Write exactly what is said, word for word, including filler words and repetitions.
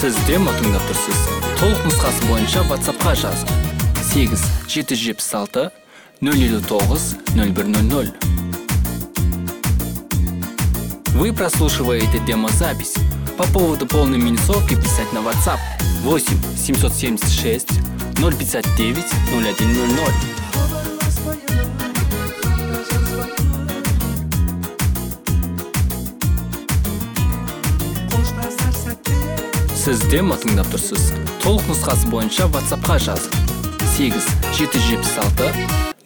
Сіз демо тыңдап тұрсыз. Толық нұсқасы бойынша WhatsApp-қа жаз. сегіз жеті жүз жетпіс алты нөл елу тоғыз нөл бір нөл нөл. Вы прослушиваете демозапись. По поводу полной минусовки писать на WhatsApp восемь семьсот семьдесят шесть ноль пятьдесят девять ноль один ноль ноль. Сіз демо тыңдап тұрсыз. Толық нұсқасы бойынша WhatsApp-қа жаз. сегіз жеті жүз жетпіс алты